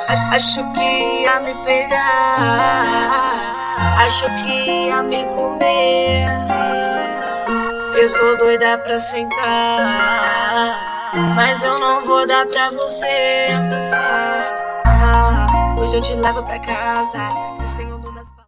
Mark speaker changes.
Speaker 1: Acho que ia me pegar, acho que ia me comer. Eu tô doida pra sentar, mas eu não vou dar pra você. Hoje eu te levo pra casa,